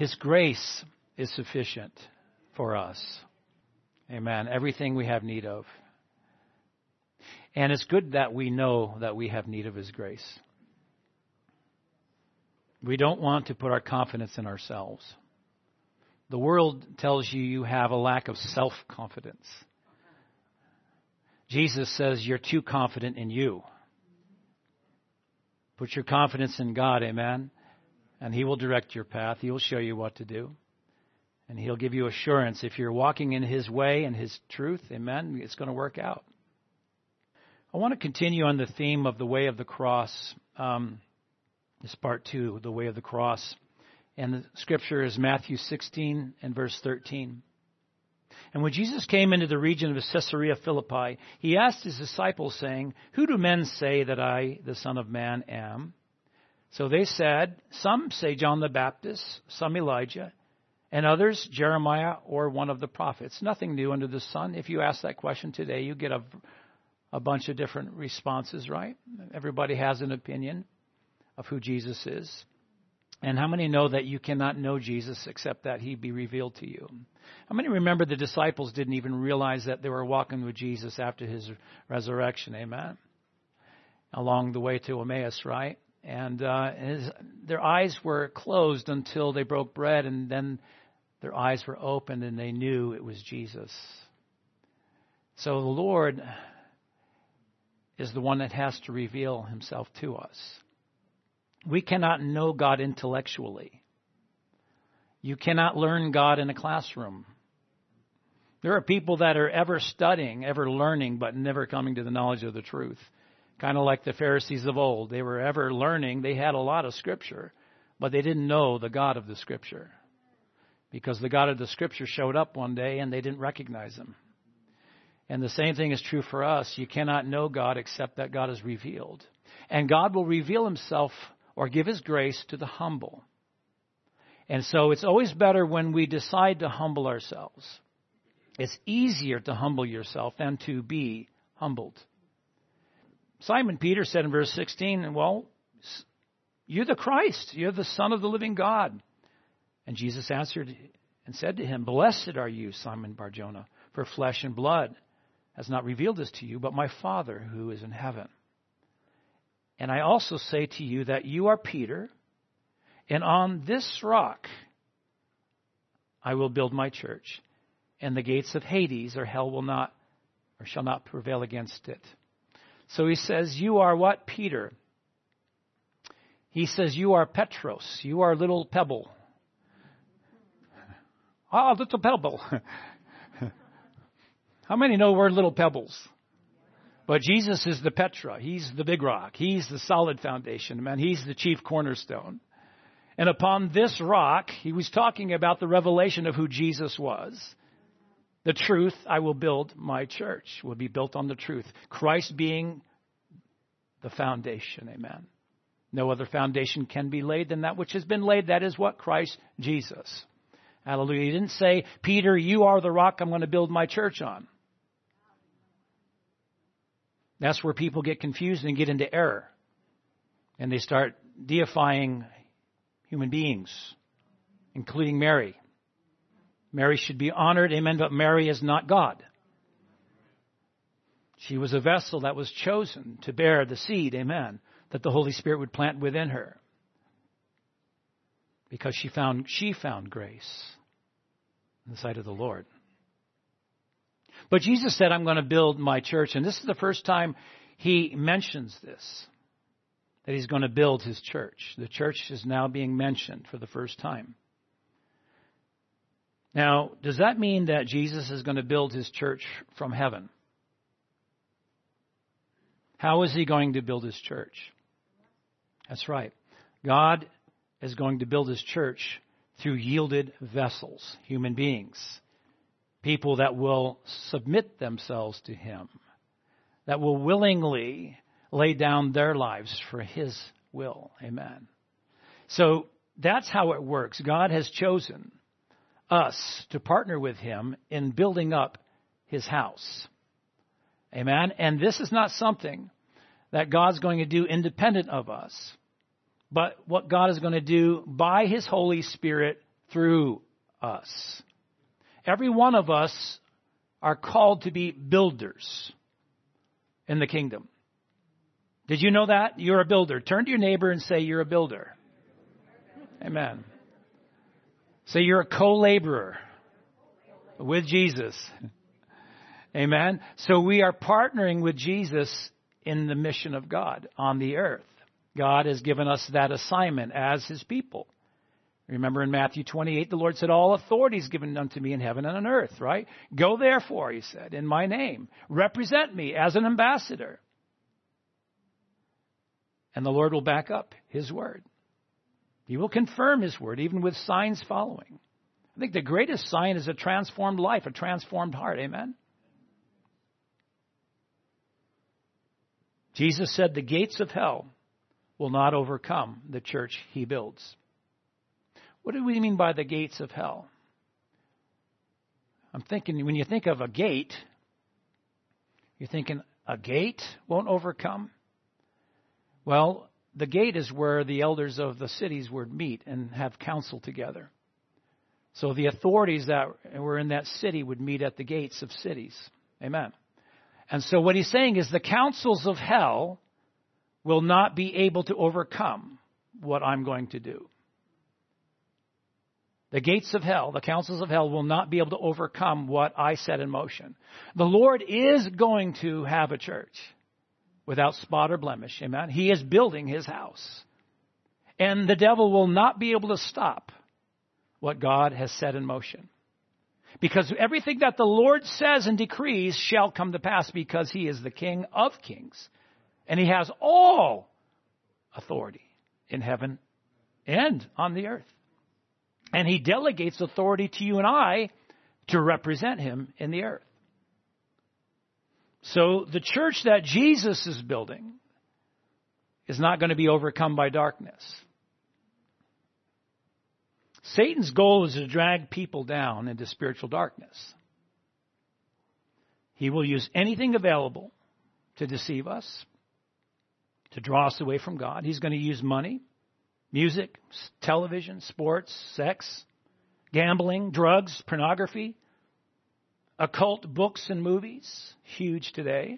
His grace is sufficient for us. Amen. Everything we have need of. And it's good that we know that we have need of His grace. We don't want to put our confidence in ourselves. The world tells you you have a lack of self-confidence. Jesus says you're too confident in you. Put your confidence in God, amen? And He will direct your path. He will show you what to do. And He'll give you assurance. If you're walking in His way and His truth, amen, it's going to work out. I want to continue on the theme of the way of the cross. This part 2, the way of the cross. And the scripture is Matthew 16 and verse 13. And when Jesus came into the region of Caesarea Philippi, He asked His disciples, saying, "Who do men say that I, the Son of Man, am?" So they said, "Some say John the Baptist, some Elijah, and others Jeremiah or one of the prophets." Nothing new under the sun. If you ask that question today, you get a bunch of different responses, right? Everybody has an opinion of who Jesus is. And how many know that you cannot know Jesus except that He be revealed to you? How many remember the disciples didn't even realize that they were walking with Jesus after His resurrection? Amen. Along the way to Emmaus, right? And their eyes were closed until they broke bread, and then their eyes were opened and they knew it was Jesus. So the Lord is the one that has to reveal Himself to us. We cannot know God intellectually. You cannot learn God in a classroom. There are people that are ever studying, ever learning, but never coming to the knowledge of the truth. Kind of like the Pharisees of old. They were ever learning. They had a lot of Scripture, but they didn't know the God of the Scripture. Because the God of the Scripture showed up one day and they didn't recognize Him. And the same thing is true for us. You cannot know God except that God is revealed. And God will reveal Himself or give His grace to the humble. And so it's always better when we decide to humble ourselves. It's easier to humble yourself than to be humbled. Simon Peter said in verse 16, "Well, you're the Christ. You're the Son of the living God." And Jesus answered and said to him, "Blessed are you, Simon Bar-Jonah, for flesh and blood has not revealed this to you, but my Father who is in heaven. And I also say to you that you are Peter, and on this rock I will build my church, and the gates of Hades or hell will not or shall not prevail against it." So He says, you are what? Peter. He says, you are Petros. You are a little pebble. Oh, little pebble. How many know we're little pebbles? But Jesus is the Petra. He's the big rock. He's the solid foundation. Man, He's the chief cornerstone. And upon this rock, He was talking about the revelation of who Jesus was. The truth, I will build my church. Will be built on the truth. Christ being the foundation. Amen. No other foundation can be laid than that which has been laid. That is what? Christ Jesus. Hallelujah. He didn't say, "Peter, you are the rock I'm going to build my church on." That's where people get confused and get into error. And they start deifying human beings, including Mary. Mary should be honored, amen, but Mary is not God. She was a vessel that was chosen to bear the seed, amen, that the Holy Spirit would plant within her. Because she found grace in the sight of the Lord. But Jesus said, "I'm going to build my church." And this is the first time He mentions this, that He's going to build His church. The church is now being mentioned for the first time. Now, does that mean that Jesus is going to build His church from heaven? How is He going to build His church? That's right. God is going to build His church through yielded vessels, human beings. People that will submit themselves to Him, that will willingly lay down their lives for His will. Amen. So that's how it works. God has chosen us to partner with Him in building up His house. Amen. And this is not something that God's going to do independent of us, but what God is going to do by His Holy Spirit through us. Every one of us are called to be builders in the kingdom. Did you know that? You're a builder. Turn to your neighbor and say, you're a builder. Amen. Say, you're a co-laborer with Jesus. Amen. So we are partnering with Jesus in the mission of God on the earth. God has given us that assignment as his people. Remember in Matthew 28, the Lord said, all authority is given unto me in heaven and on earth, right? Go therefore, he said, in my name. Represent me as an ambassador. And the Lord will back up his word. He will confirm his word, even with signs following. I think the greatest sign is a transformed life, a transformed heart. Amen? Jesus said the gates of hell will not overcome the church he builds. What do we mean by the gates of hell? I'm thinking, when you think of a gate, you're thinking a gate won't overcome? Well, the gate is where the elders of the cities would meet and have counsel together. So the authorities that were in that city would meet at the gates of cities. Amen. And so what he's saying is the councils of hell will not be able to overcome what I'm going to do. The gates of hell, the councils of hell will not be able to overcome what I set in motion. The Lord is going to have a church without spot or blemish. Amen. He is building his house. And the devil will not be able to stop what God has set in motion. Because everything that the Lord says and decrees shall come to pass, because he is the King of kings. And he has all authority in heaven and on the earth. And he delegates authority to you and I to represent him in the earth. So the church that Jesus is building is not going to be overcome by darkness. Satan's goal is to drag people down into spiritual darkness. He will use anything available to deceive us, to draw us away from God. He's going to use money, music, television, sports, sex, gambling, drugs, pornography, occult books and movies, huge today.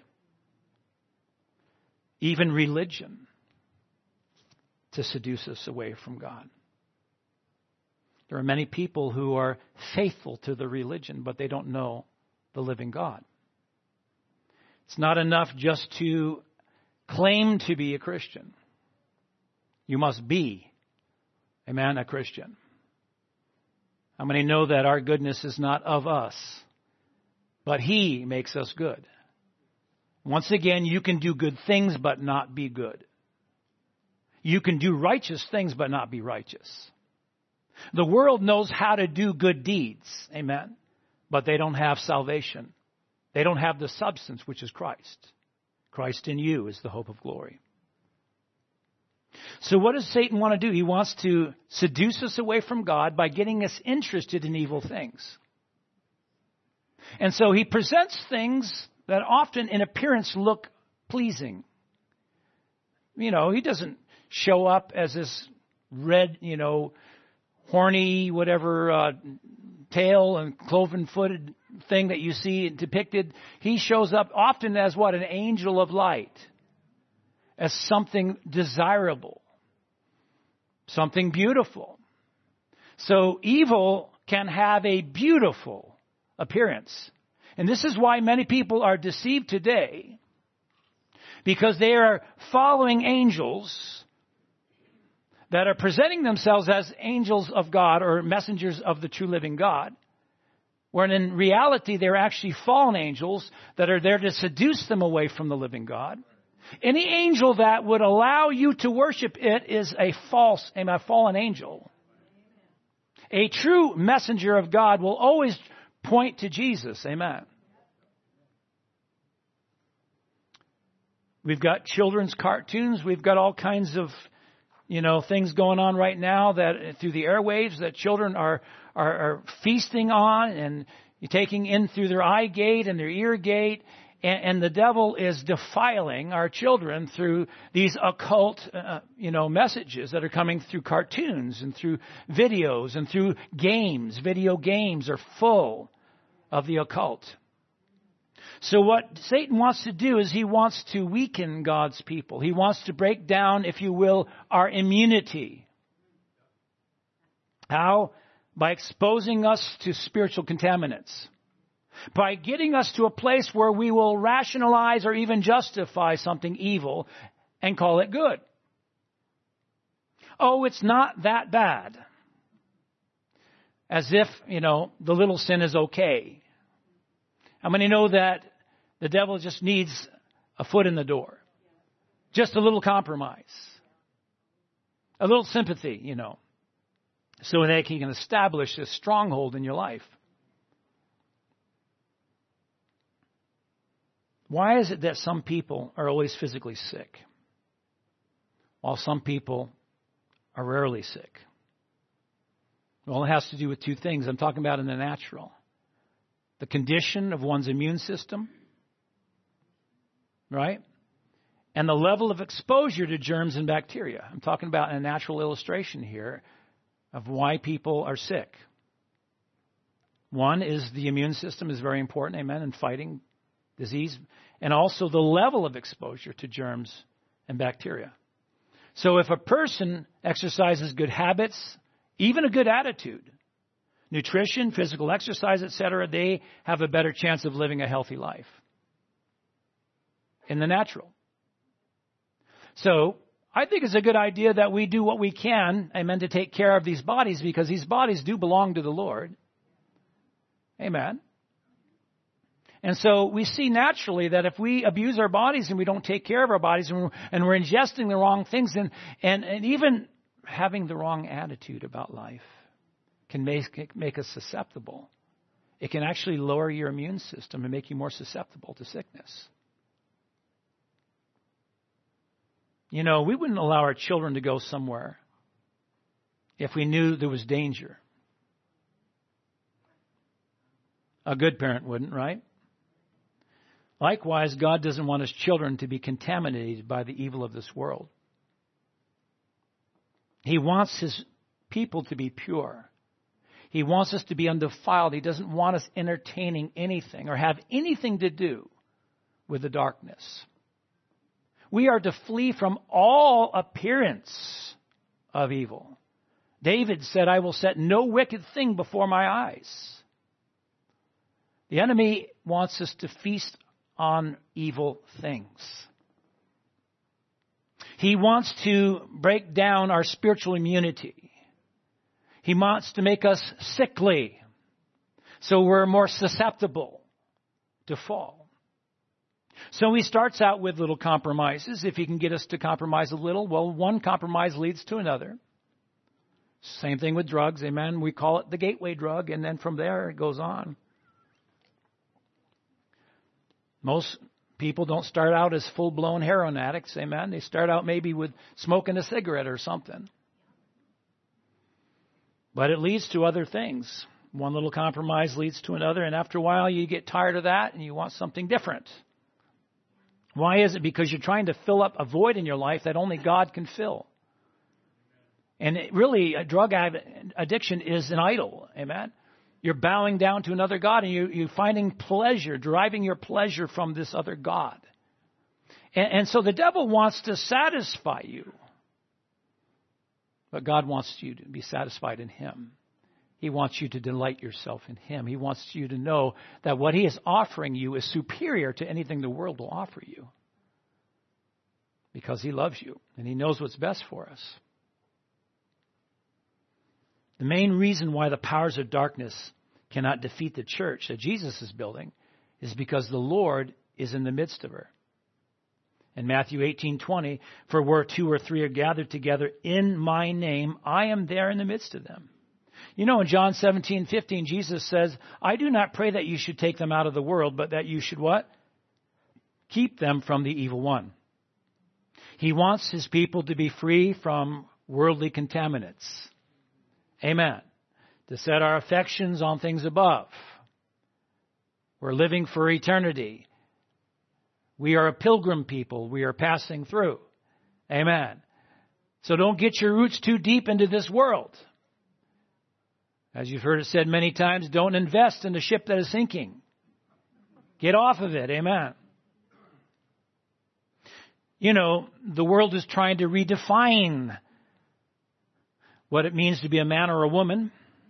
Even religion, to seduce us away from God. There are many people who are faithful to the religion, but they don't know the living God. It's not enough just to claim to be a Christian. You must be, amen, a Christian. How many know that our goodness is not of us, but he makes us good? Once again, you can do good things but not be good. You can do righteous things but not be righteous. The world knows how to do good deeds, amen, but they don't have salvation. They don't have the substance, which is Christ. Christ in you is the hope of glory. So what does Satan want to do? He wants to seduce us away from God by getting us interested in evil things. And so he presents things that often in appearance look pleasing. You know, he doesn't show up as this red, horny, tail and cloven-footed thing that you see depicted. He shows up often as what? An angel of light. As something desirable. Something beautiful. So evil can have a beautiful appearance. And this is why many people are deceived today. Because they are following angels that are presenting themselves as angels of God or messengers of the true living God, when in reality they're actually fallen angels that are there to seduce them away from the living God. Any angel that would allow you to worship it is a fallen angel. A true messenger of God will always point to Jesus. Amen. We've got children's cartoons. We've got all kinds of things going on right now that through the airwaves that children are feasting on and taking in through their eye gate and their ear gate. And the devil is defiling our children through these occult, messages that are coming through cartoons and through videos and through games. Video games are full of the occult. So what Satan wants to do is he wants to weaken God's people. He wants to break down, if you will, our immunity. How? By exposing us to spiritual contaminants. By getting us to a place where we will rationalize or even justify something evil and call it good. Oh, it's not that bad. As if, the little sin is okay. How many know that the devil just needs a foot in the door? Just a little compromise. A little sympathy, so that he can establish a stronghold in your life. Why is it that some people are always physically sick, while some people are rarely sick? Well, it has to do with two things. I'm talking about in the natural. The condition of one's immune system, right? And the level of exposure to germs and bacteria. I'm talking about a natural illustration here of why people are sick. One is the immune system is very important, amen, in fighting disease, and also the level of exposure to germs and bacteria. So if a person exercises good habits, even a good attitude, nutrition, physical exercise, etc., they have a better chance of living a healthy life in the natural. So I think it's a good idea that we do what we can, amen, to take care of these bodies, because these bodies do belong to the Lord. Amen. And so we see naturally that if we abuse our bodies and we don't take care of our bodies and we're ingesting the wrong things and even having the wrong attitude about life can make us susceptible. It can actually lower your immune system and make you more susceptible to sickness. We wouldn't allow our children to go somewhere if we knew there was danger. A good parent wouldn't, right? Likewise, God doesn't want his children to be contaminated by the evil of this world. He wants his people to be pure. He wants us to be undefiled. He doesn't want us entertaining anything or have anything to do with the darkness. We are to flee from all appearance of evil. David said, I will set no wicked thing before my eyes. The enemy wants us to feast on evil things. He wants to break down our spiritual immunity. He wants to make us sickly, so we're more susceptible to fall. So he starts out with little compromises. If he can get us to compromise a little, well, one compromise leads to another. Same thing with drugs, amen. We call it the gateway drug, and then from there it goes on. Most people don't start out as full-blown heroin addicts, amen. They start out maybe with smoking a cigarette or something. But it leads to other things. One little compromise leads to another, and after a while you get tired of that and you want something different. Why is it? Because you're trying to fill up a void in your life that only God can fill. And really, a drug addiction is an idol, amen. You're bowing down to another God, and you're finding pleasure, deriving your pleasure from this other God. And so the devil wants to satisfy you. But God wants you to be satisfied in him. He wants you to delight yourself in him. He wants you to know that what he is offering you is superior to anything the world will offer you. Because he loves you, and he knows what's best for us. The main reason why the powers of darkness cannot defeat the church that Jesus is building is because the Lord is in the midst of her. In Matthew 18:20, for where 2 or 3 are gathered together in my name, I am there in the midst of them. In John 17:15, Jesus says, I do not pray that you should take them out of the world, but that you should what? Keep them from the evil one. He wants his people to be free from worldly contaminants. Amen. To set our affections on things above. We're living for eternity. We are a pilgrim people. We are passing through. Amen. So don't get your roots too deep into this world. As you've heard it said many times, don't invest in a ship that is sinking. Get off of it. Amen. You know, the world is trying to redefine what it means to be a man or a woman,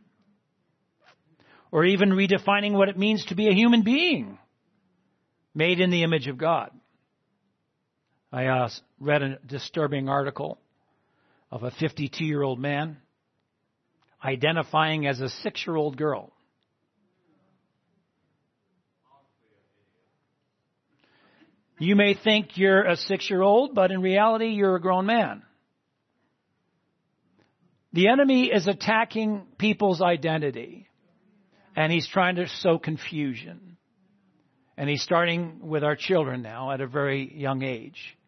or even redefining what it means to be a human being made in the image of God. I read a disturbing article of a 52-year-old man identifying as a 6-year-old girl. You may think you're a 6-year-old, but in reality, you're a grown man. The enemy is attacking people's identity, and he's trying to sow confusion. And he's starting with our children now at a very young age.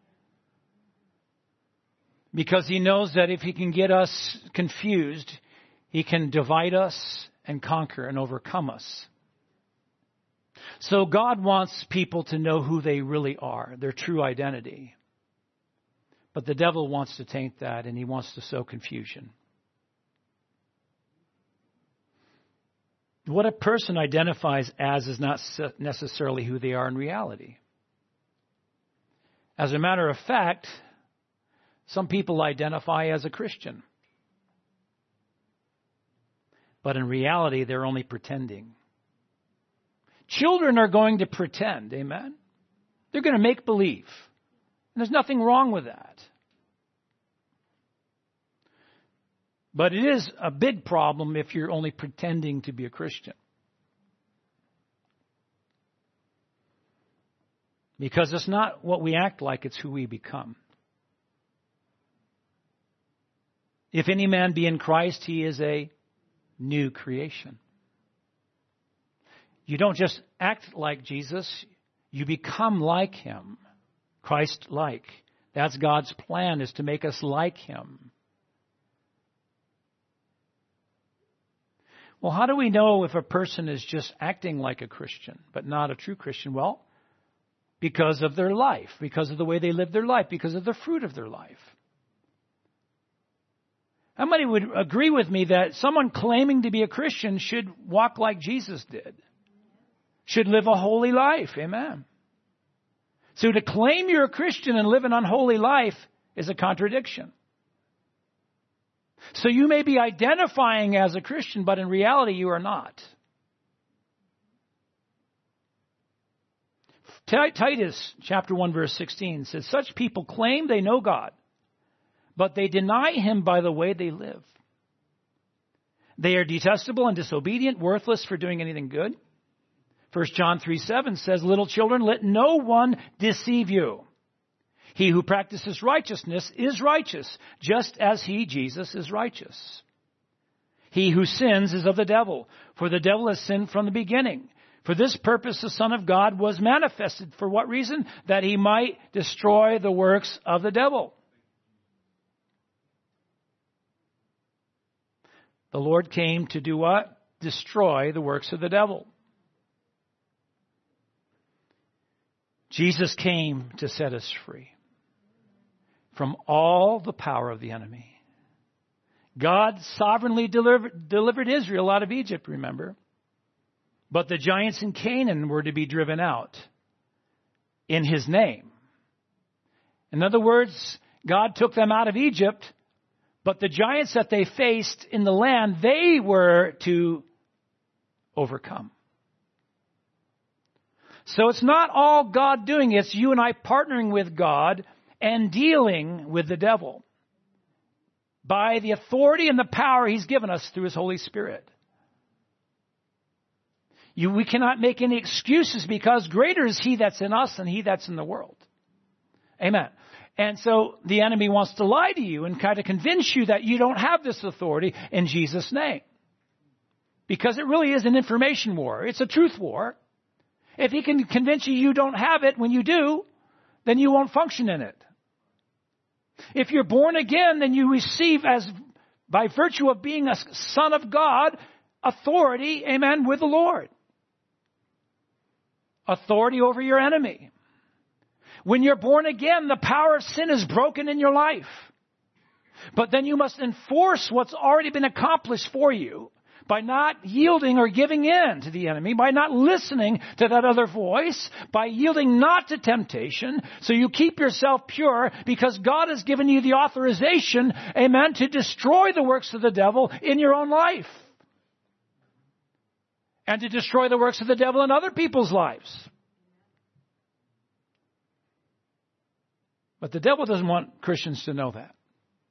Because he knows that if he can get us confused, he can divide us and conquer and overcome us. So God wants people to know who they really are, their true identity. But the devil wants to taint that, and he wants to sow confusion. What a person identifies as is not necessarily who they are in reality. As a matter of fact, some people identify as a Christian. But in reality, they're only pretending. Children are going to pretend, amen? They're going to make believe. And there's nothing wrong with that. But it is a big problem if you're only pretending to be a Christian. Because it's not what we act like, it's who we become. If any man be in Christ, he is a new creation. You don't just act like Jesus, you become like him. Christ-like. That's God's plan, is to make us like him. Well, how do we know if a person is just acting like a Christian, but not a true Christian? Well, because of their life, because of the way they live their life, because of the fruit of their life. How many would agree with me that someone claiming to be a Christian should walk like Jesus did? Should live a holy life. Amen. So to claim you're a Christian and live an unholy life is a contradiction. So you may be identifying as a Christian, but in reality you are not. Titus chapter 1 verse 16 says, such people claim they know God, but they deny him by the way they live. They are detestable and disobedient, worthless for doing anything good. 1 John 3:7 says, little children, let no one deceive you. He who practices righteousness is righteous, just as he, Jesus, is righteous. He who sins is of the devil, for the devil has sinned from the beginning. For this purpose the Son of God was manifested. For what reason? That he might destroy the works of the devil. The Lord came to do what? Destroy the works of the devil. Jesus came to set us free from all the power of the enemy. God sovereignly delivered Israel out of Egypt, remember? But the giants in Canaan were to be driven out in his name. In other words, God took them out of Egypt, but the giants that they faced in the land, they were to overcome. So it's not all God doing. It's you and I partnering with God and dealing with the devil by the authority and the power he's given us through his Holy Spirit. We cannot make any excuses because greater is he that's in us than he that's in the world. Amen. And so the enemy wants to lie to you and kind of convince you that you don't have this authority in Jesus' name. Because it really is an information war. It's a truth war. If he can convince you you don't have it when you do, then you won't function in it. If you're born again, then you receive, as by virtue of being a son of God, authority, amen, with the Lord. Authority over your enemy. When you're born again, the power of sin is broken in your life. But then you must enforce what's already been accomplished for you by not yielding or giving in to the enemy, by not listening to that other voice, by yielding not to temptation. So you keep yourself pure because God has given you the authorization, amen, to destroy the works of the devil in your own life. And to destroy the works of the devil in other people's lives. But the devil doesn't want Christians to know that.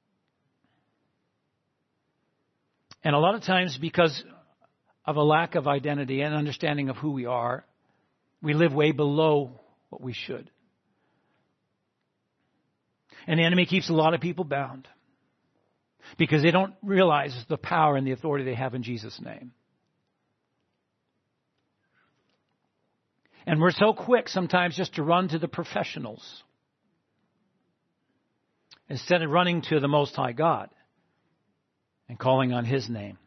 And a lot of times, because of a lack of identity and understanding of who we are, we live way below what we should. And the enemy keeps a lot of people bound because they don't realize the power and the authority they have in Jesus' name. And we're so quick sometimes just to run to the professionals instead of running to the Most High God and calling on His name.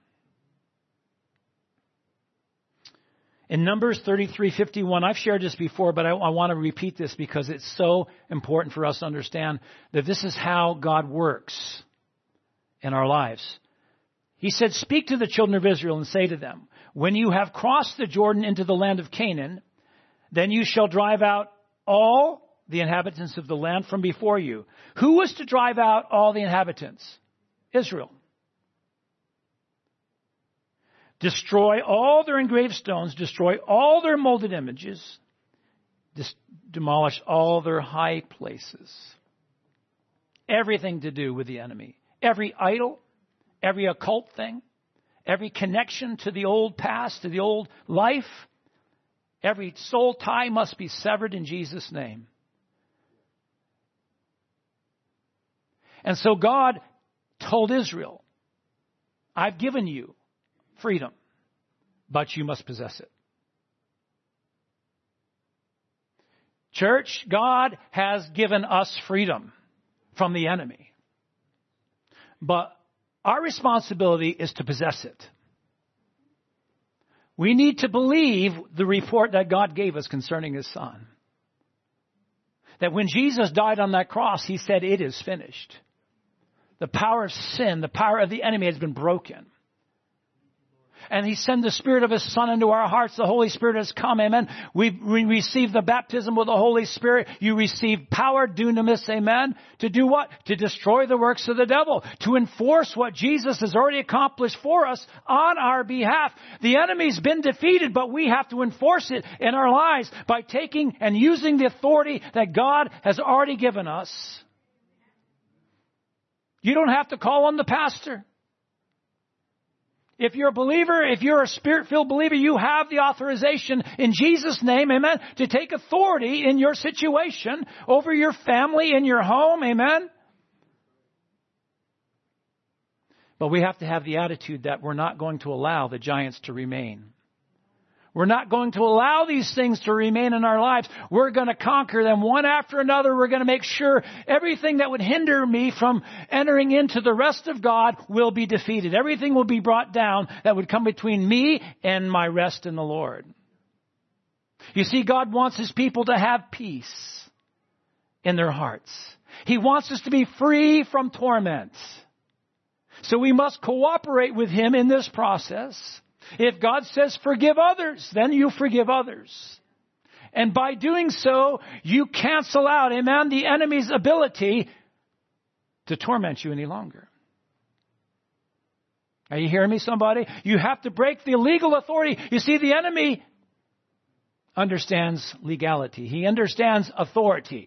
In Numbers 33:51, I've shared this before, but I want to repeat this because it's so important for us to understand that this is how God works in our lives. He said, "Speak to the children of Israel and say to them, when you have crossed the Jordan into the land of Canaan, then you shall drive out all the inhabitants of the land from before you." Who was to drive out all the inhabitants? Israel. "Destroy all their engraved stones, destroy all their molded images, demolish all their high places." Everything to do with the enemy. Every idol, every occult thing, every connection to the old past, to the old life, every soul tie must be severed in Jesus' name. And so God told Israel, "I've given you freedom, but you must possess it." Church, God has given us freedom from the enemy. But our responsibility is to possess it. We need to believe the report that God gave us concerning His Son. That when Jesus died on that cross, He said, "It is finished." The power of sin, the power of the enemy has been broken. And He sent the Spirit of His Son into our hearts. The Holy Spirit has come. Amen. We receive the baptism with the Holy Spirit. You receive power, dunamis. Amen. To do what? To destroy the works of the devil. To enforce what Jesus has already accomplished for us on our behalf. The enemy's been defeated, but we have to enforce it in our lives by taking and using the authority that God has already given us. You don't have to call on the pastor. If you're a believer, if you're a Spirit-filled believer, you have the authorization in Jesus' name, amen, to take authority in your situation, over your family, in your home, amen. But we have to have the attitude that we're not going to allow the giants to remain. We're not going to allow these things to remain in our lives. We're going to conquer them one after another. We're going to make sure everything that would hinder me from entering into the rest of God will be defeated. Everything will be brought down that would come between me and my rest in the Lord. You see, God wants His people to have peace in their hearts. He wants us to be free from torment. So we must cooperate with Him in this process. If God says forgive others, then you forgive others. And by doing so, you cancel out, amen, the enemy's ability to torment you any longer. Are you hearing me, somebody? You have to break the legal authority. You see, the enemy understands legality. He understands authority.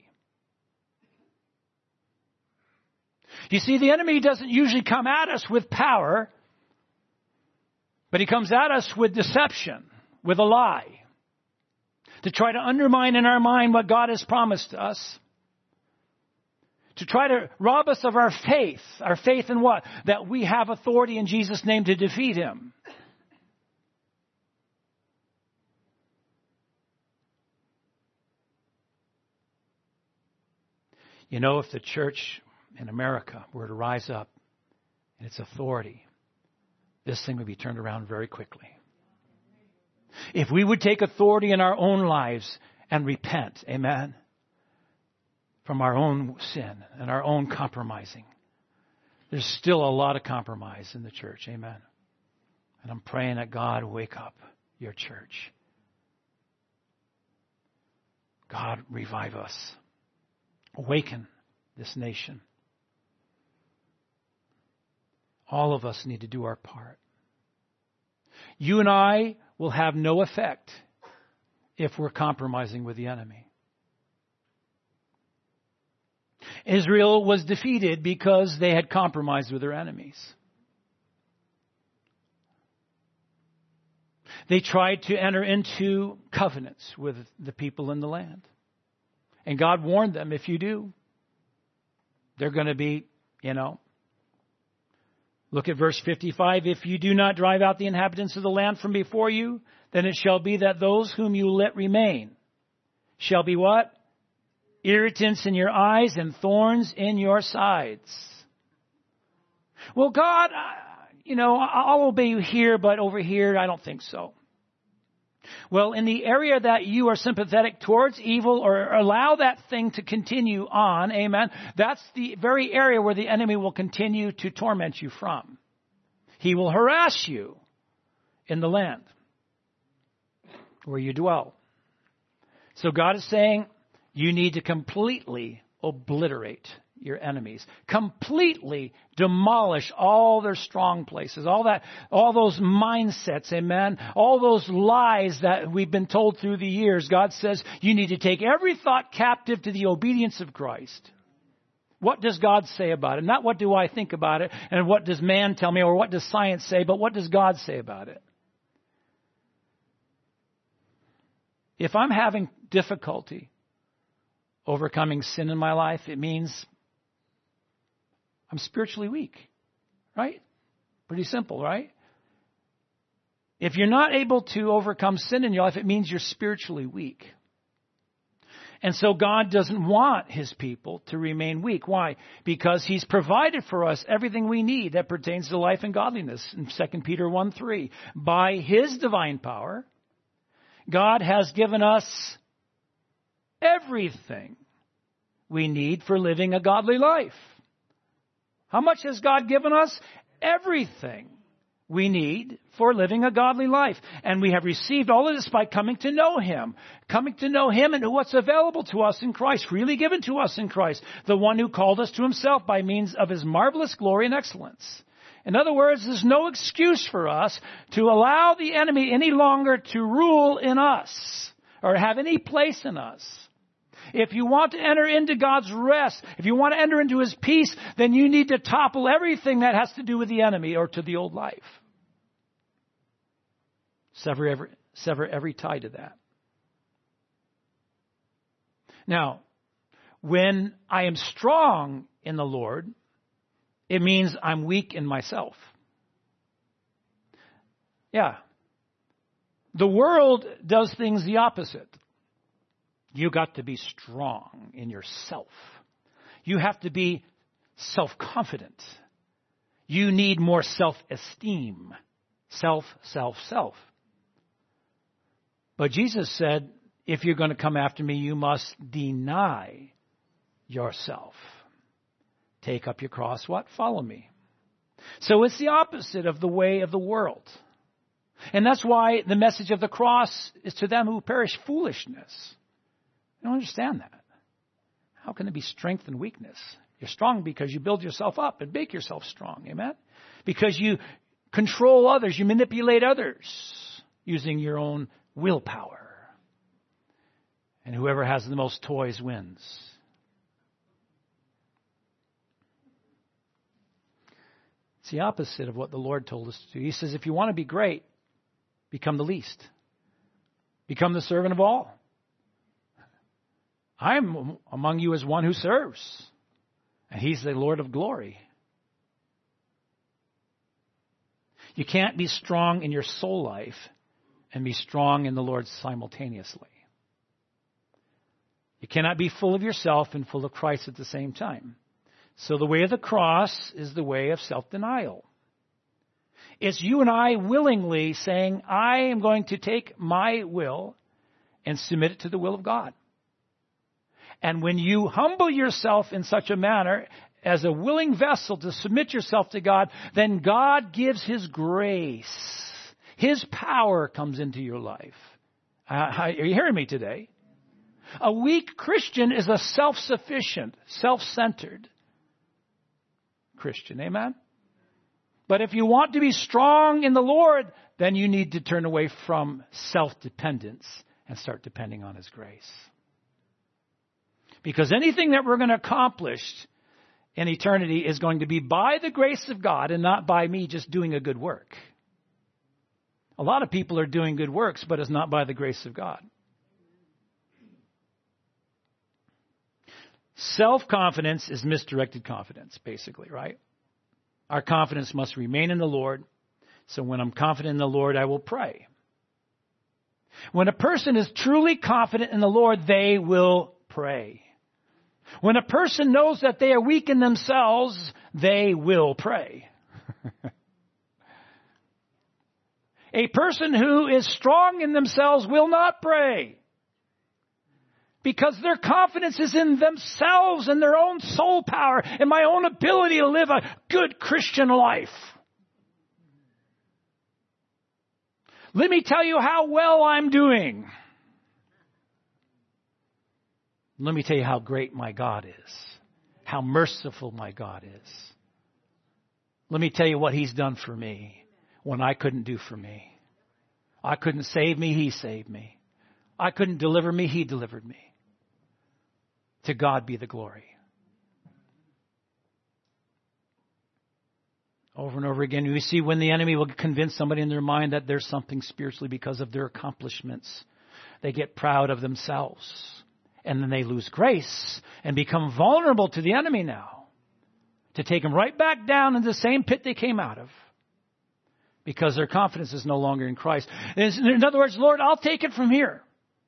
You see, the enemy doesn't usually come at us with power, but he comes at us with deception, with a lie, to try to undermine in our mind what God has promised us, to try to rob us of our faith. Our faith in what? That we have authority in Jesus' name to defeat him. You know, if the church in America were to rise up in its authority, this thing would be turned around very quickly. If we would take authority in our own lives and repent, amen, from our own sin and our own compromising. There's still a lot of compromise in the church. Amen. And I'm praying that God wake up your church. God, revive us. Awaken this nation. All of us need to do our part. You and I will have no effect if we're compromising with the enemy. Israel was defeated because they had compromised with their enemies. They tried to enter into covenants with the people in the land. And God warned them, if you do, they're going to be, Look at verse 55. If you do not drive out the inhabitants of the land from before you, then it shall be that those whom you let remain shall be what? Irritants in your eyes and thorns in your sides. Well, God, I'll obey you here, but over here, I don't think so. Well, in the area that you are sympathetic towards evil or allow that thing to continue on, amen, that's the very area where the enemy will continue to torment you from. He will harass you in the land where you dwell. So God is saying you need to completely obliterate your enemies. Completely demolish all their strong places, all those mindsets, amen, all those lies that we've been told through the years. God says you need to take every thought captive to the obedience of Christ. What does God say about it? Not what do I think about it and what does man tell me or what does science say, but what does God say about it? If I'm having difficulty overcoming sin in my life, it means I'm spiritually weak, right? Pretty simple, right? If you're not able to overcome sin in your life, it means you're spiritually weak. And so God doesn't want His people to remain weak. Why? Because He's provided for us everything we need that pertains to life and godliness. In 2 Peter 1:3, by His divine power, God has given us everything we need for living a godly life. How much has God given us? Everything we need for living a godly life. And we have received all of this by coming to know Him. Coming to know Him and what's available to us in Christ, freely given to us in Christ. The one who called us to Himself by means of His marvelous glory and excellence. In other words, there's no excuse for us to allow the enemy any longer to rule in us or have any place in us. If you want to enter into God's rest, if you want to enter into His peace, then you need to topple everything that has to do with the enemy or to the old life. Sever every tie to that. Now, when I am strong in the Lord, it means I'm weak in myself. Yeah. The world does things the opposite. You got to be strong in yourself. You have to be self-confident. You need more self-esteem. Self. But Jesus said, if you're going to come after me, you must deny yourself. Take up your cross. What? Follow me. So it's the opposite of the way of the world. And that's why the message of the cross is to them who perish foolishness. I don't understand that. How can there be strength and weakness? You're strong because you build yourself up and make yourself strong. Amen? Because you control others. You manipulate others using your own willpower. And whoever has the most toys wins. It's the opposite of what the Lord told us to do. He says, if you want to be great, become the least. Become the servant of all. I am among you as one who serves. And He's the Lord of glory. You can't be strong in your soul life and be strong in the Lord simultaneously. You cannot be full of yourself and full of Christ at the same time. So the way of the cross is the way of self-denial. It's you and I willingly saying, I am going to take my will and submit it to the will of God. And when you humble yourself in such a manner as a willing vessel to submit yourself to God, then God gives His grace. His power comes into your life. Are you hearing me today? A weak Christian is a self-sufficient, self-centered Christian. Amen? But if you want to be strong in the Lord, then you need to turn away from self-dependence and start depending on His grace. Because anything that we're going to accomplish in eternity is going to be by the grace of God and not by me just doing a good work. A lot of people are doing good works, but it's not by the grace of God. Self-confidence is misdirected confidence, basically, right? Our confidence must remain in the Lord. So when I'm confident in the Lord, I will pray. When a person is truly confident in the Lord, they will pray. When a person knows that they are weak in themselves, they will pray. A person who is strong in themselves will not pray. Because their confidence is in themselves and their own soul power and my own ability to live a good Christian life. Let me tell you how well I'm doing. Let me tell you how great my God is. How merciful my God is. Let me tell you what He's done for me when I couldn't do for me. I couldn't save me, He saved me. I couldn't deliver me, He delivered me. To God be the glory. Over and over again, we see when the enemy will convince somebody in their mind that there's something spiritually because of their accomplishments. They get proud of themselves. And then they lose grace and become vulnerable to the enemy now. To take them right back down into the same pit they came out of. Because their confidence is no longer in Christ. In other words, Lord, I'll take it from here.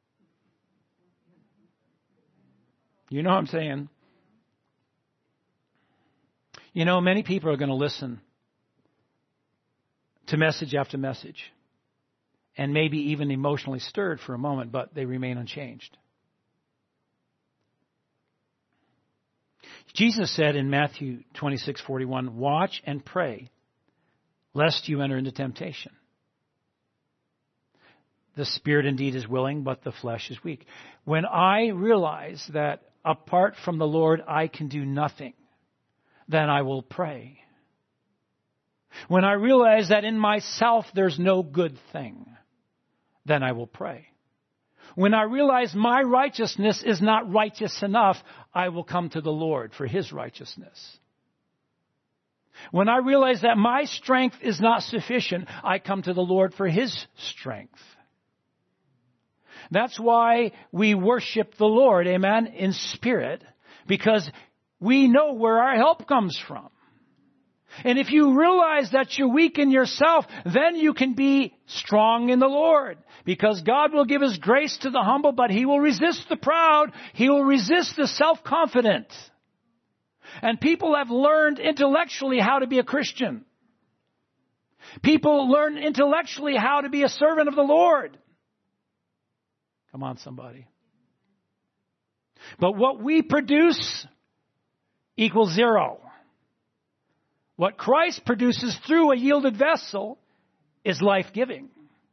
You know what I'm saying? You know, many people are going to listen to message after message. And maybe even emotionally stirred for a moment, but they remain unchanged. Jesus said in Matthew 26:41, watch and pray, lest you enter into temptation. The spirit indeed is willing, but the flesh is weak. When I realize that apart from the Lord I can do nothing, then I will pray. When I realize that in myself there's no good thing, then I will pray. When I realize my righteousness is not righteous enough, I will come to the Lord for His righteousness. When I realize that my strength is not sufficient, I come to the Lord for His strength. That's why we worship the Lord, amen, in spirit, because we know where our help comes from. And if you realize that you're weak in yourself, then you can be strong in the Lord. Because God will give His grace to the humble, but He will resist the proud. He will resist the self-confident. And people have learned intellectually how to be a Christian. People learn intellectually how to be a servant of the Lord. Come on, somebody. But what we produce equals zero. What Christ produces through a yielded vessel is life-giving.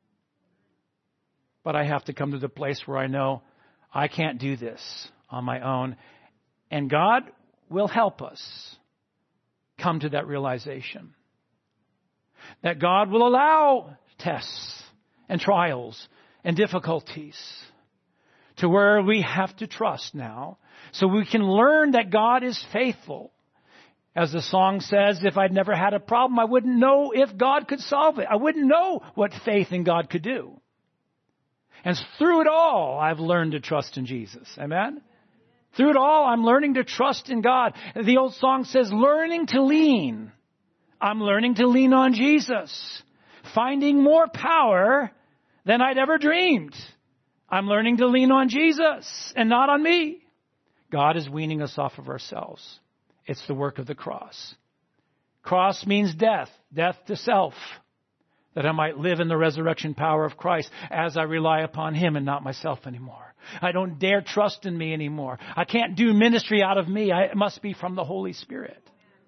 But I have to come to the place where I know I can't do this on my own. And God will help us come to that realization. That God will allow tests and trials and difficulties to where we have to trust now. So we can learn that God is faithful. As the song says, if I'd never had a problem, I wouldn't know if God could solve it. I wouldn't know what faith in God could do. And through it all, I've learned to trust in Jesus. Amen? Through it all, I'm learning to trust in God. The old song says, learning to lean. I'm learning to lean on Jesus. Finding more power than I'd ever dreamed. I'm learning to lean on Jesus and not on me. God is weaning us off of ourselves. It's the work of the cross. Cross means death. Death to self. That I might live in the resurrection power of Christ as I rely upon Him and not myself anymore. I don't dare trust in me anymore. I can't do ministry out of me. It must be from the Holy Spirit.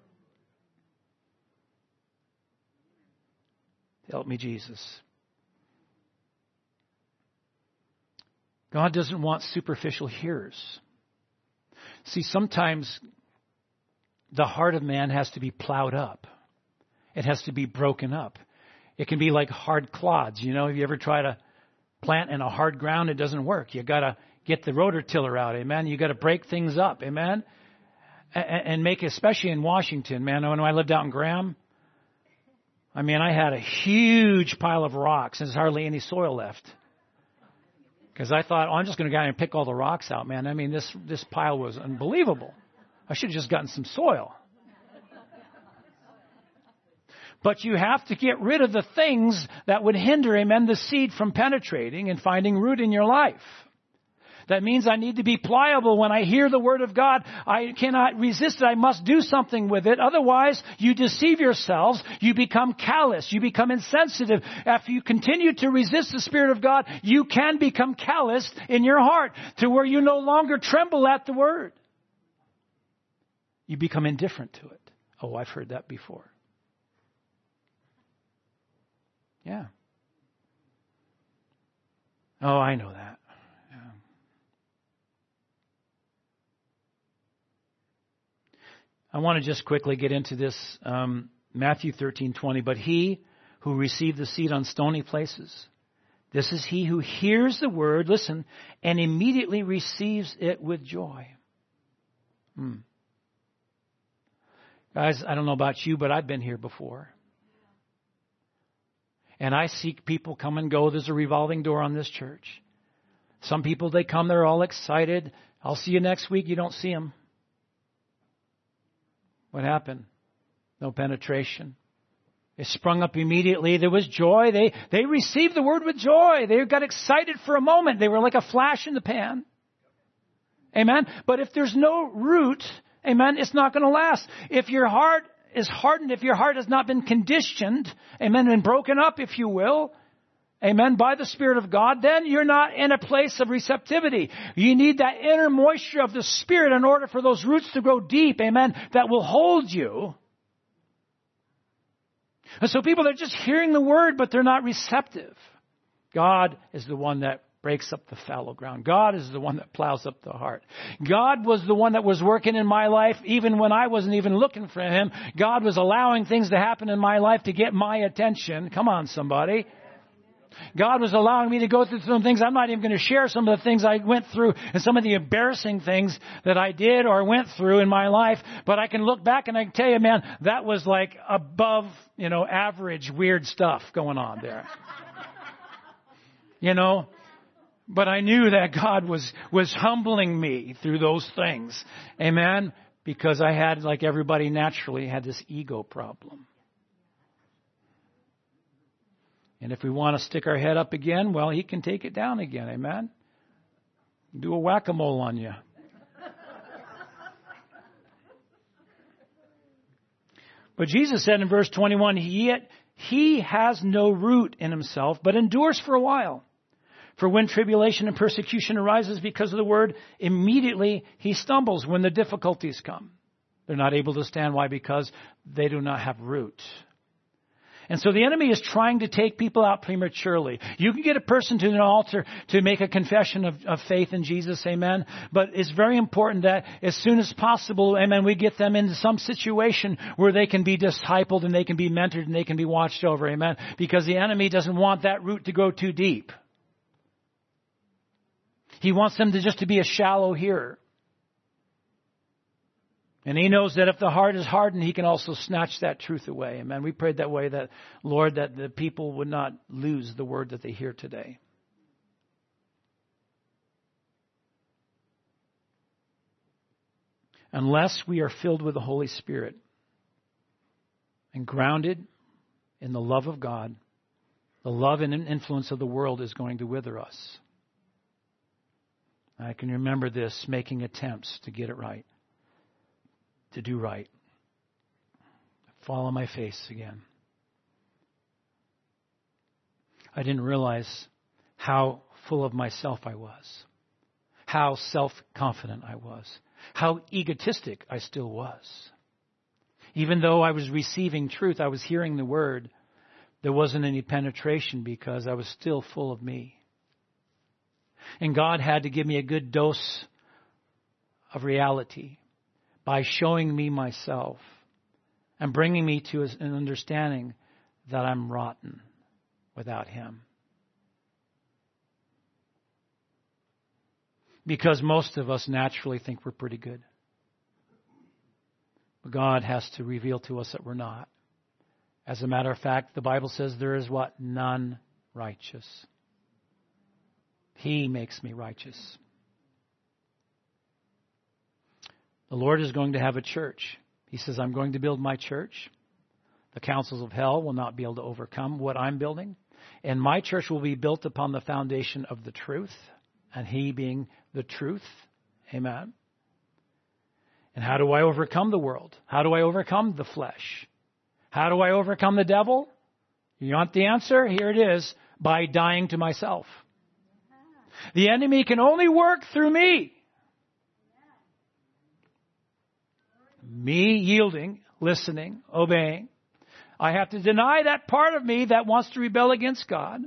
Help me, Jesus. God doesn't want superficial hearers. See, sometimes the heart of man has to be plowed up. It has to be broken up. It can be like hard clods. You know, if you ever try to plant in a hard ground, it doesn't work. You got to get the rototiller out. Amen. You got to break things up. Amen. And make, especially in Washington, man. When I lived out in Graham, I mean, I had a huge pile of rocks and there's hardly any soil left. Because I thought, I'm just going to go out and pick all the rocks out, man. I mean, this pile was unbelievable. I should have just gotten some soil. But you have to get rid of the things that would hinder, amen, the seed from penetrating and finding root in your life. That means I need to be pliable when I hear the Word of God. I cannot resist it. I must do something with it. Otherwise, you deceive yourselves. You become callous. You become insensitive. After you continue to resist the Spirit of God, you can become calloused in your heart to where you no longer tremble at the Word. You become indifferent to it. Oh, I've heard that before. Yeah. Oh, I know that. Yeah. I want to just quickly get into this, Matthew 13:20. But he who received the seed on stony places, this is he who hears the word, listen, and immediately receives it with joy. Guys, I don't know about you, but I've been here before. And I see people come and go. There's a revolving door on this church. Some people, they come, they're all excited. I'll see you next week. You don't see them. What happened? No penetration. It sprung up immediately. There was joy. They received the word with joy. They got excited for a moment. They were like a flash in the pan. Amen. But if there's no root, amen, it's not going to last. If your heart is hardened, if your heart has not been conditioned, amen, and broken up, if you will, amen, by the Spirit of God, then you're not in a place of receptivity. You need that inner moisture of the Spirit in order for those roots to grow deep, amen, that will hold you. And so people are just hearing the word, but they're not receptive. God is the one that breaks up the fallow ground. God is the one that plows up the heart. God was the one that was working in my life even when I wasn't even looking for Him. God was allowing things to happen in my life to get my attention. Come on, somebody. God was allowing me to go through some things. I'm not even going to share some of the things I went through and some of the embarrassing things that I did or went through in my life. But I can look back and I can tell you, man, that was like above, average weird stuff going on there. But I knew that God was humbling me through those things. Amen? Because I had, like everybody naturally, had this ego problem. And if we want to stick our head up again, well, He can take it down again. Amen? Do a whack-a-mole on you. But Jesus said in verse 21, yet he has no root in himself, but endures for a while. For when tribulation and persecution arises because of the word, immediately he stumbles when the difficulties come. They're not able to stand. Why? Because they do not have root. And so the enemy is trying to take people out prematurely. You can get a person to an altar to make a confession of faith in Jesus, amen. But it's very important that as soon as possible, amen, we get them into some situation where they can be discipled and they can be mentored and they can be watched over, amen. Because the enemy doesn't want that root to go too deep. He wants them to be a shallow hearer. And he knows that if the heart is hardened, he can also snatch that truth away. Amen. We prayed that way, that, Lord, that the people would not lose the word that they hear today. Unless we are filled with the Holy Spirit and grounded in the love of God, the love and influence of the world is going to wither us. I can remember this, making attempts to get it right, to do right. Fall on my face again. I didn't realize how full of myself I was. how self-confident I was, how egotistic I still was. Even though I was receiving truth, I was hearing the word, there wasn't any penetration because I was still full of me. And God had to give me a good dose of reality by showing me myself and bringing me to an understanding that I'm rotten without Him. Because most of us naturally think we're pretty good. But God has to reveal to us that we're not. As a matter of fact, the Bible says there is what? None righteous. He makes me righteous. The Lord is going to have a church. He says, I'm going to build my church. The councils of hell will not be able to overcome what I'm building. And my church will be built upon the foundation of the truth, and He being the truth. Amen. And how do I overcome the world? How do I overcome the flesh? How do I overcome the devil? You want the answer? Here it is. By dying to myself. The enemy can only work through me. Me yielding, listening, obeying. I have to deny that part of me that wants to rebel against God.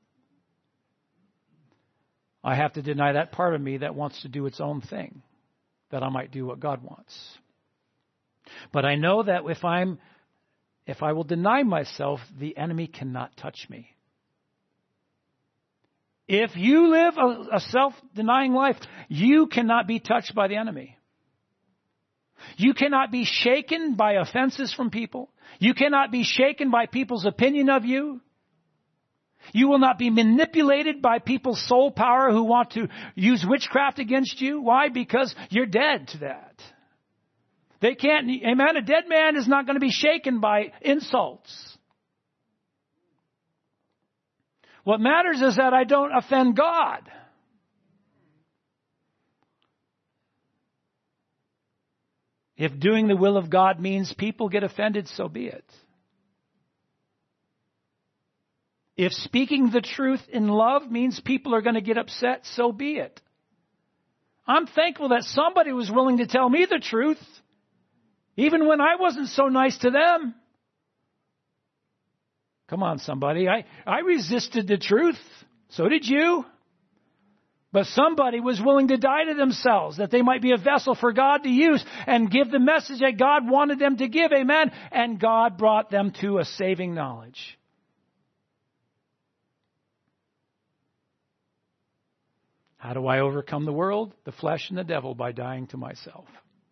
I have to deny that part of me that wants to do its own thing, that I might do what God wants. But I know that if I will deny myself, the enemy cannot touch me. If you live a self-denying life, you cannot be touched by the enemy. You cannot be shaken by offenses from people. You cannot be shaken by people's opinion of you. You will not be manipulated by people's soul power who want to use witchcraft against you. Why? Because you're dead to that. They can't, amen, a dead man is not going to be shaken by insults. What matters is that I don't offend God. If doing the will of God means people get offended, so be it. If speaking the truth in love means people are going to get upset, so be it. I'm thankful that somebody was willing to tell me the truth, even when I wasn't so nice to them. Come on, somebody. I resisted the truth. So did you. But somebody was willing to die to themselves that they might be a vessel for God to use and give the message that God wanted them to give. Amen. And God brought them to a saving knowledge. How do I overcome the world, the flesh, and the devil? By dying to myself.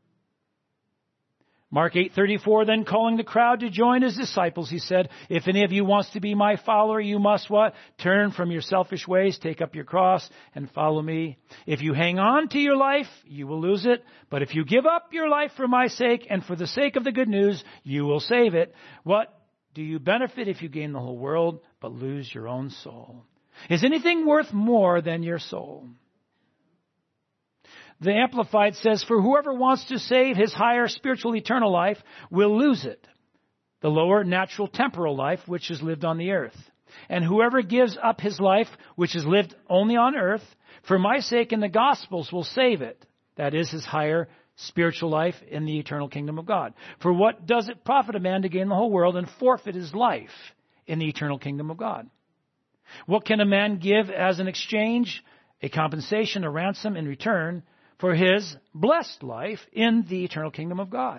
Mark 8:34, then calling the crowd to join His disciples, He said, if any of you wants to be my follower, you must what? Turn from your selfish ways, take up your cross, and follow me. If you hang on to your life, you will lose it. But if you give up your life for my sake and for the sake of the good news, you will save it. What do you benefit if you gain the whole world but lose your own soul? Is anything worth more than your soul? The Amplified says, for whoever wants to save his higher spiritual eternal life will lose it, the lower natural temporal life which is lived on the earth. And whoever gives up his life, which is lived only on earth, for my sake in the Gospels will save it. That is his higher spiritual life in the eternal kingdom of God. For what does it profit a man to gain the whole world and forfeit his life in the eternal kingdom of God? What can a man give as an exchange, a compensation, a ransom in return for his blessed life in the eternal kingdom of God?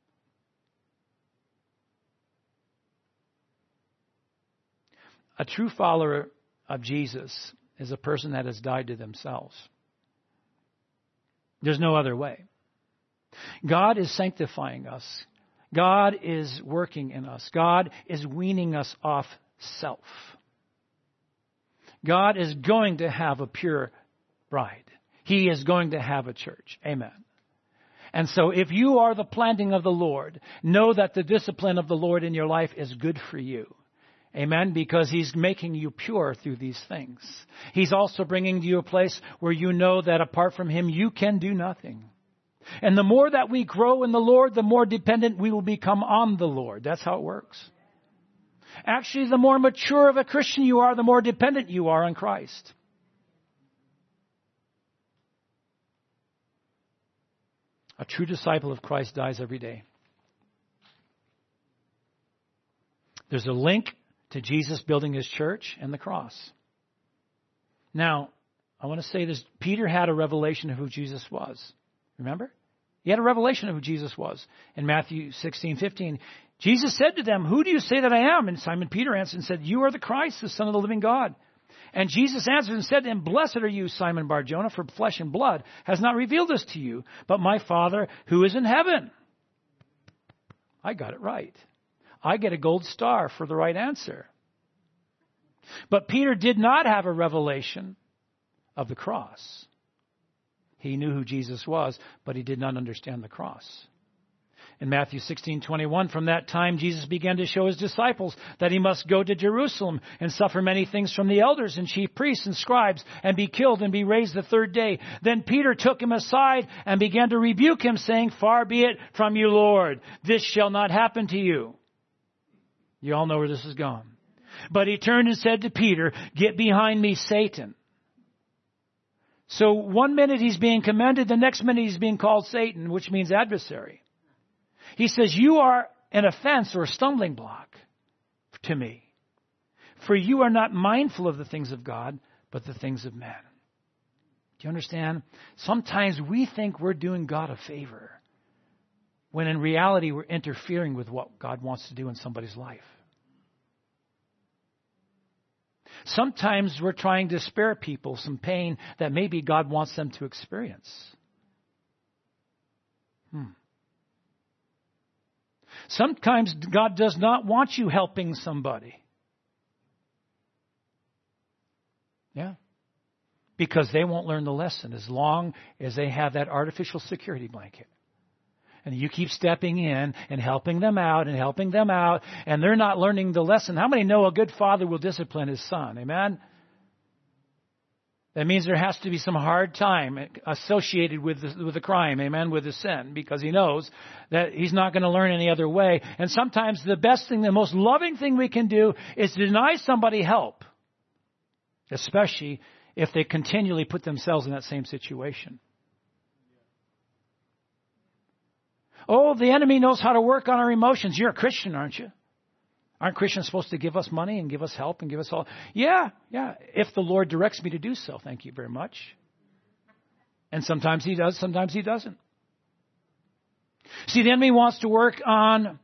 A true follower of Jesus is a person that has died to themselves. There's no other way. God is sanctifying us. God is working in us. God is weaning us off self. God is going to have a pure bride. He is going to have a church. Amen. And so if you are the planting of the Lord, know that the discipline of the Lord in your life is good for you. Amen. Because He's making you pure through these things. He's also bringing you a place where you know that apart from Him, you can do nothing. And the more that we grow in the Lord, the more dependent we will become on the Lord. That's how it works. Actually, the more mature of a Christian you are, the more dependent you are on Christ. A true disciple of Christ dies every day. There's a link to Jesus building his church and the cross. Now, I want to say this. Peter had a revelation of who Jesus was. Remember? He had a revelation of who Jesus was. In Matthew 16:15, Jesus said to them, "Who do you say that I am?" And Simon Peter answered and said, "You are the Christ, the Son of the living God." And Jesus answered and said to him, "Blessed are you, Simon Bar-Jonah, for flesh and blood has not revealed this to you, but my Father who is in heaven." I got it right. I get a gold star for the right answer. But Peter did not have a revelation of the cross. He knew who Jesus was, but he did not understand the cross. In Matthew 16:21, from that time Jesus began to show his disciples that he must go to Jerusalem and suffer many things from the elders and chief priests and scribes and be killed and be raised the third day. Then Peter took him aside and began to rebuke him, saying, "Far be it from you, Lord. This shall not happen to you." You all know where this is going. But he turned and said to Peter, "Get behind me, Satan." So one minute he's being commended, the next minute he's being called Satan, which means adversary. He says, "You are an offense or a stumbling block to me, for you are not mindful of the things of God, but the things of men." Do you understand? Sometimes we think we're doing God a favor, when in reality we're interfering with what God wants to do in somebody's life. Sometimes we're trying to spare people some pain that maybe God wants them to experience. Sometimes God does not want you helping somebody. Yeah. Because they won't learn the lesson as long as they have that artificial security blanket. And you keep stepping in and helping them out, and they're not learning the lesson. How many know a good father will discipline his son? Amen? That means there has to be some hard time associated with the crime, amen, with the sin, because he knows that he's not going to learn any other way. And sometimes the best thing, the most loving thing we can do is to deny somebody help, especially if they continually put themselves in that same situation. Oh, the enemy knows how to work on our emotions. You're a Christian, aren't you? Aren't Christians supposed to give us money and give us help and give us all? Yeah. If the Lord directs me to do so, thank you very much. And sometimes he does, sometimes he doesn't. See, the enemy wants to work on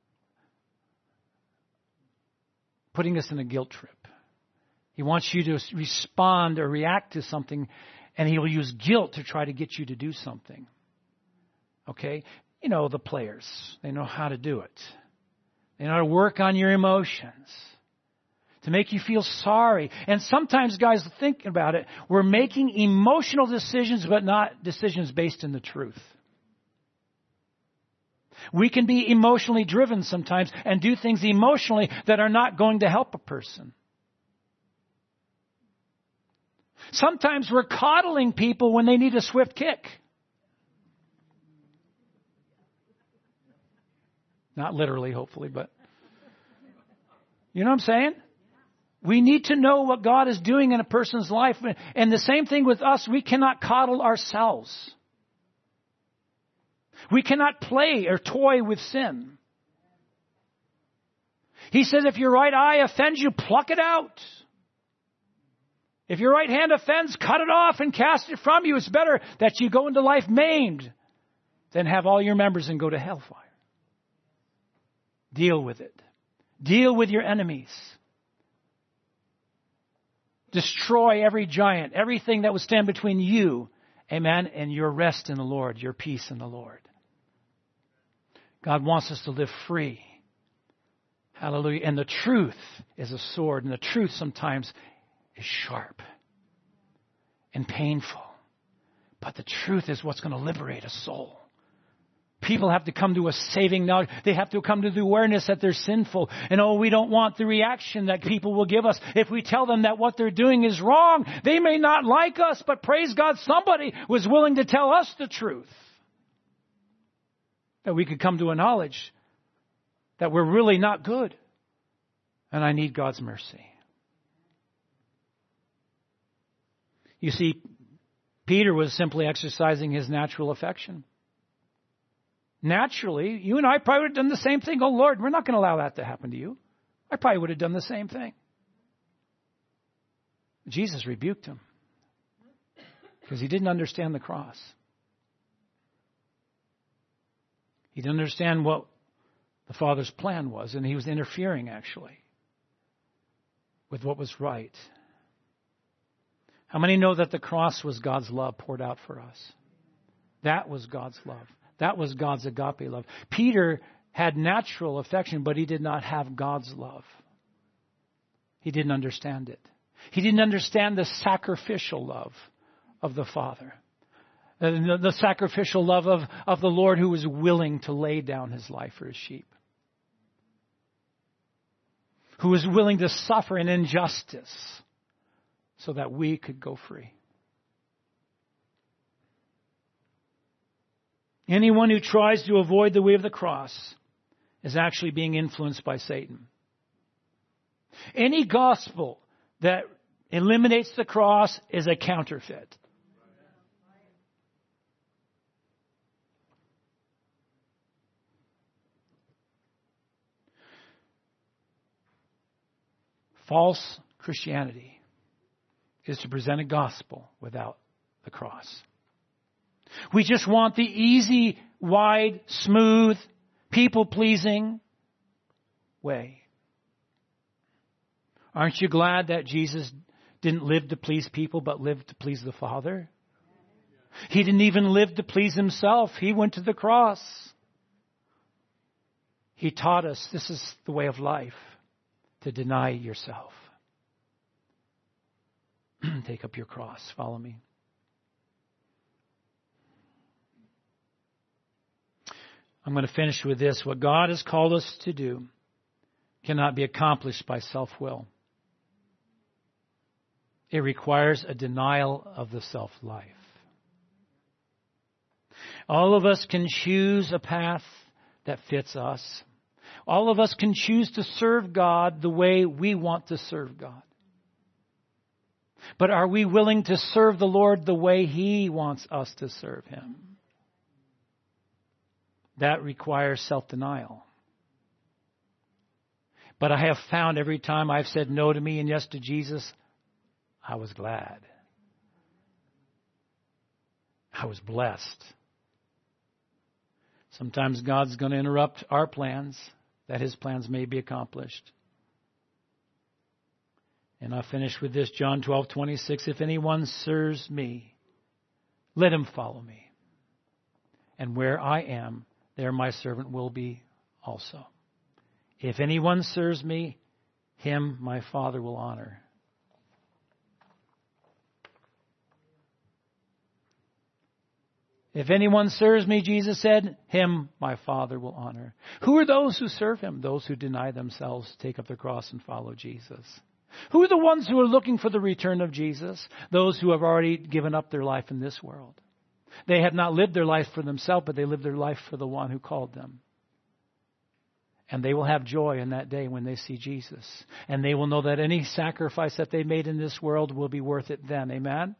putting us in a guilt trip. He wants you to respond or react to something, and he will use guilt to try to get you to do something. Okay? You know, the players, they know how to do it. They know how to work on your emotions to make you feel sorry. And sometimes, guys, think about it. We're making emotional decisions, but not decisions based in the truth. We can be emotionally driven sometimes and do things emotionally that are not going to help a person. Sometimes we're coddling people when they need a swift kick. Not literally, hopefully, but you know what I'm saying? We need to know what God is doing in a person's life. And the same thing with us, we cannot coddle ourselves. We cannot play or toy with sin. He says, if your right eye offends you, pluck it out. If your right hand offends, cut it off and cast it from you. It's better that you go into life maimed than have all your members and go to hellfire. Deal with it. Deal with your enemies. Destroy every giant, everything that would stand between you, amen, and your rest in the Lord, your peace in the Lord. God wants us to live free. Hallelujah. And the truth is a sword, and the truth sometimes is sharp and painful. But the truth is what's going to liberate a soul. People have to come to a saving knowledge. They have to come to the awareness that they're sinful. And we don't want the reaction that people will give us if we tell them that what they're doing is wrong. They may not like us, but praise God, somebody was willing to tell us the truth. That we could come to a knowledge that we're really not good. And I need God's mercy. You see, Peter was simply exercising his natural affection. naturally, you and I probably would have done the same thing. Oh, Lord, we're not going to allow that to happen to you. I probably would have done the same thing. Jesus rebuked him because he didn't understand the cross. He didn't understand what the Father's plan was, and he was interfering, actually, with what was right. How many know that the cross was God's love poured out for us? That was God's love. That was God's agape love. Peter had natural affection, but he did not have God's love. He didn't understand it. He didn't understand the sacrificial love of the Father. The sacrificial love of the Lord who was willing to lay down his life for his sheep. Who was willing to suffer an injustice so that we could go free. Anyone who tries to avoid the way of the cross is actually being influenced by Satan. Any gospel that eliminates the cross is a counterfeit. False Christianity is to present a gospel without the cross. We just want the easy, wide, smooth, people-pleasing way. Aren't you glad that Jesus didn't live to please people, but lived to please the Father? He didn't even live to please himself. He went to the cross. He taught us this is the way of life, to deny yourself. Take up your cross. Follow me. I'm going to finish with this. What God has called us to do cannot be accomplished by self-will. It requires a denial of the self-life. All of us can choose a path that fits us. All of us can choose to serve God the way we want to serve God. But are we willing to serve the Lord the way He wants us to serve Him? That requires self-denial. But I have found every time I've said no to me and yes to Jesus, I was glad. I was blessed. Sometimes God's going to interrupt our plans, that His plans may be accomplished. And I'll finish with this, John 12:26. If anyone serves me, let him follow me. And where I am, there my servant will be also. If anyone serves me, him my Father will honor. If anyone serves me, Jesus said, him my Father will honor. Who are those who serve Him? Those who deny themselves, take up their cross and follow Jesus. Who are the ones who are looking for the return of Jesus? Those who have already given up their life in this world. They have not lived their life for themselves, but they live their life for the one who called them. And they will have joy in that day when they see Jesus. And they will know that any sacrifice that they made in this world will be worth it then. Amen?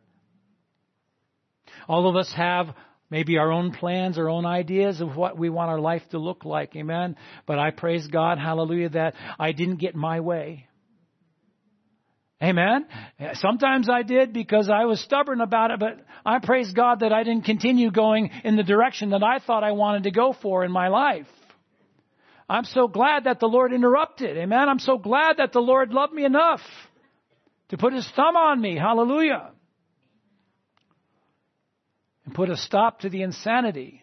All of us have maybe our own plans, our own ideas of what we want our life to look like. Amen? But I praise God, hallelujah, that I didn't get my way. Amen? Sometimes I did because I was stubborn about it, but I praise God that I didn't continue going in the direction that I thought I wanted to go for in my life. I'm so glad that the Lord interrupted. Amen? I'm so glad that the Lord loved me enough to put His thumb on me. Hallelujah. And put a stop to the insanity.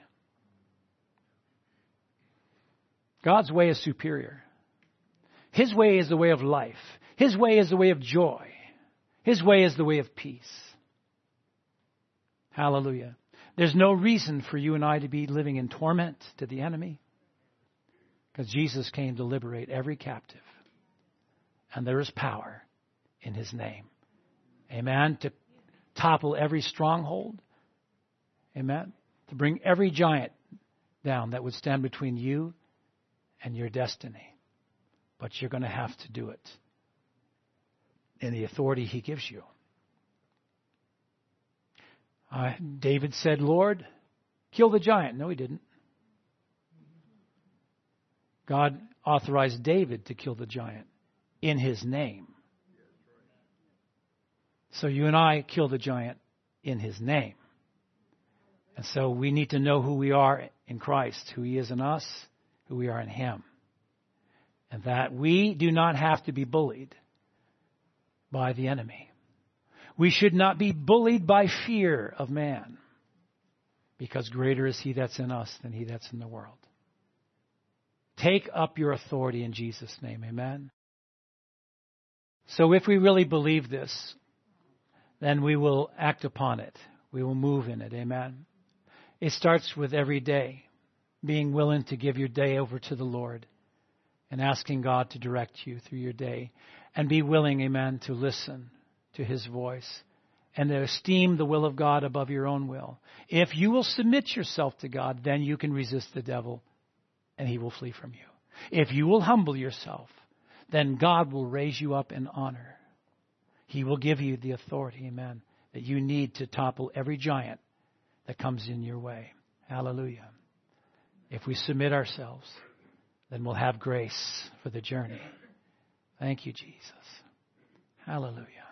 God's way is superior. His way is the way of life. His way is the way of joy. His way is the way of peace. Hallelujah. There's no reason for you and I to be living in torment to the enemy, because Jesus came to liberate every captive. And there is power in His name. Amen. To topple every stronghold. Amen. To bring every giant down that would stand between you and your destiny. But you're going to have to do it in the authority He gives you. David said, Lord, kill the giant. No, he didn't. God authorized David to kill the giant in his name. So you and I kill the giant in his name. And so we need to know who we are in Christ, who he is in us, who we are in him. And that we do not have to be bullied by the enemy. We should not be bullied by fear of man, because greater is he that's in us than he that's in the world. Take up your authority in Jesus' name. Amen. So if we really believe this, then we will act upon it. We will move in it. Amen. It starts with every day, being willing to give your day over to the Lord and asking God to direct you through your day. And be willing, amen, to listen to his voice and to esteem the will of God above your own will. If you will submit yourself to God, then you can resist the devil and he will flee from you. If you will humble yourself, then God will raise you up in honor. He will give you the authority, amen, that you need to topple every giant that comes in your way. Hallelujah. If we submit ourselves, then we'll have grace for the journey. Thank you, Jesus. Hallelujah.